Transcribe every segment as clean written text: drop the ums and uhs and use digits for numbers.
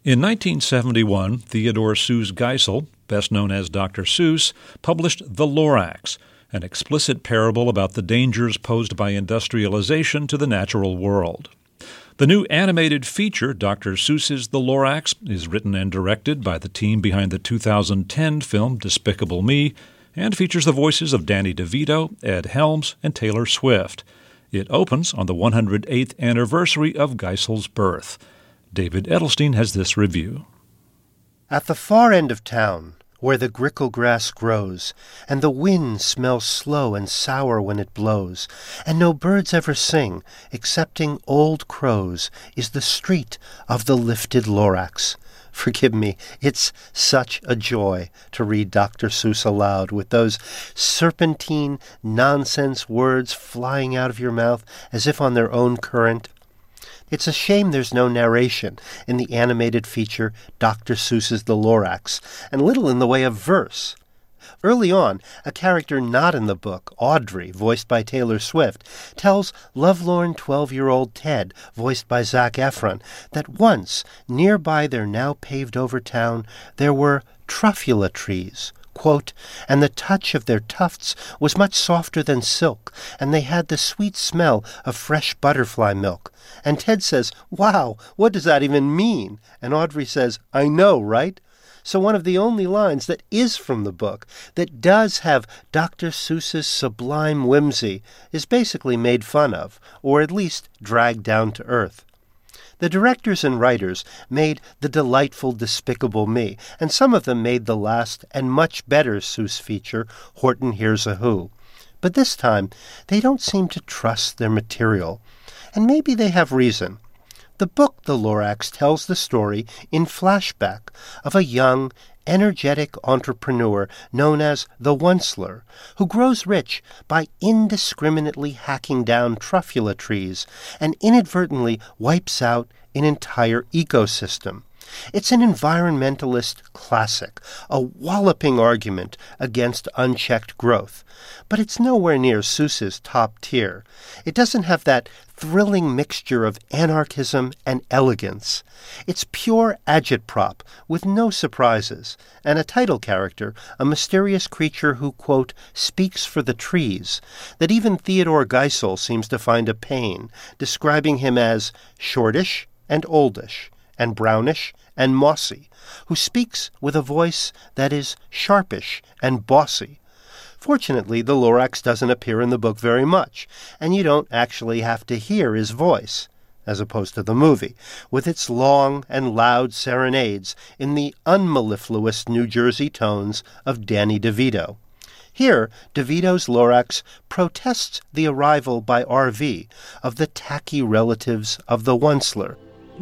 In 1971, Theodore Seuss Geisel, best known as Dr. Seuss, published The Lorax, an explicit parable about the dangers posed by industrialization to the natural world. The new animated feature, Dr. Seuss's The Lorax, is written and directed by the team behind the 2010 film Despicable Me and features the voices of Danny DeVito, Ed Helms, and Taylor Swift. It opens on the 108th anniversary of Geisel's birth. David Edelstein has this review. At the far end of town, where the grickle grass grows, and the wind smells slow and sour when it blows, and no birds ever sing, excepting old crows, is the street of the lifted Lorax. Forgive me, it's such a joy to read Dr. Seuss aloud with those serpentine nonsense words flying out of your mouth as if on their own current. It's a shame there's no narration in the animated feature Dr. Seuss's The Lorax, and little in the way of verse. Early on, a character not in the book, Audrey, voiced by Taylor Swift, tells lovelorn 12-year-old Ted, voiced by Zac Efron, that once, nearby their now paved-over town, there were truffula trees. Quote, and the touch of their tufts was much softer than silk, and they had the sweet smell of fresh butterfly milk. And Ted says, wow, what does that even mean? And Audrey says, I know, right? So one of the only lines that is from the book, that does have Dr. Seuss's sublime whimsy, is basically made fun of, or at least dragged down to earth. The directors and writers made the delightful Despicable Me, and some of them made the last and much better Seuss feature, Horton Hears a Who. But this time, they don't seem to trust their material. And maybe they have reason. The book, The Lorax, tells the story in flashback of a young, energetic entrepreneur known as the Onceler, who grows rich by indiscriminately hacking down truffula trees and inadvertently wipes out an entire ecosystem. It's an environmentalist classic, a walloping argument against unchecked growth. But it's nowhere near Seuss's top tier. It doesn't have that thrilling mixture of anarchism and elegance. It's pure agitprop with no surprises, and a title character, a mysterious creature who, quote, speaks for the trees, that even Theodore Geisel seems to find a pain, describing him as shortish and oldish, and brownish and mossy, who speaks with a voice that is sharpish and bossy. Fortunately, the Lorax doesn't appear in the book very much, and you don't actually have to hear his voice, as opposed to the movie, with its long and loud serenades in the unmellifluous New Jersey tones of Danny DeVito. Here, DeVito's Lorax protests the arrival by RV of the tacky relatives of the Onceler.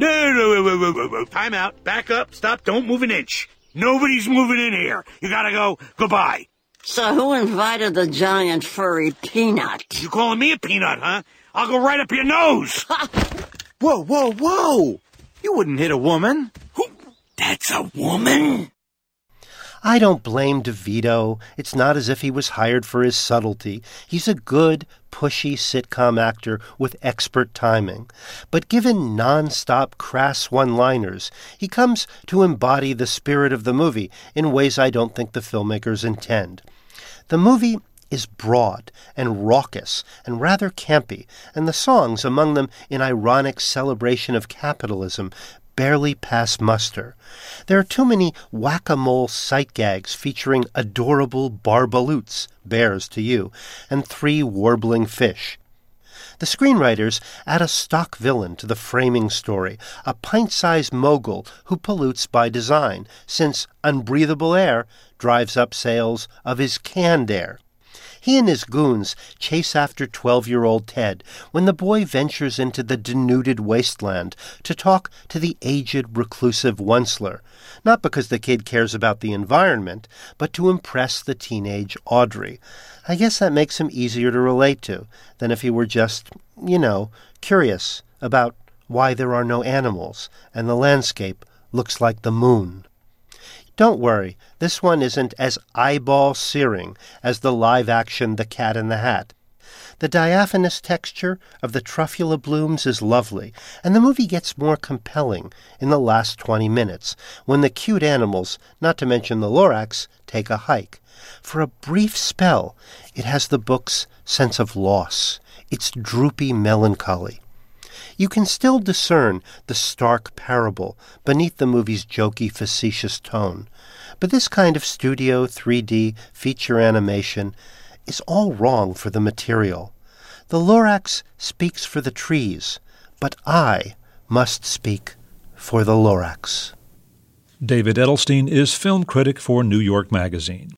No. Time out. Back up. Stop. Don't move an inch. Nobody's moving in here. You gotta go. Goodbye. So who invited the giant furry peanut? You calling me a peanut, huh? I'll go right up your nose. Whoa. You wouldn't hit a woman. Who? That's a woman? I don't blame DeVito. It's not as if he was hired for his subtlety. He's a good, pushy sitcom actor with expert timing. But given non-stop crass one-liners, he comes to embody the spirit of the movie in ways I don't think the filmmakers intend. The movie is broad and raucous and rather campy, and the songs, among them an ironic celebration of capitalism, barely pass muster. There are too many whack-a-mole sight gags featuring adorable barbaloots, bears to you, and 3 warbling fish. The screenwriters add a stock villain to the framing story, a pint-sized mogul who pollutes by design, since unbreathable air drives up sales of his canned air. He and his goons chase after 12-year-old Ted when the boy ventures into the denuded wasteland to talk to the aged, reclusive Onceler, not because the kid cares about the environment, but to impress the teenage Audrey. I guess that makes him easier to relate to than if he were just, curious about why there are no animals and the landscape looks like the moon. Don't worry, this one isn't as eyeball-searing as the live-action The Cat in the Hat. The diaphanous texture of the truffula blooms is lovely, and the movie gets more compelling in the last 20 minutes, when the cute animals, not to mention the Lorax, take a hike. For a brief spell, it has the book's sense of loss, its droopy melancholy. You can still discern the stark parable beneath the movie's jokey, facetious tone. But this kind of studio 3D feature animation is all wrong for the material. The Lorax speaks for the trees, but I must speak for the Lorax. David Edelstein is film critic for New York Magazine.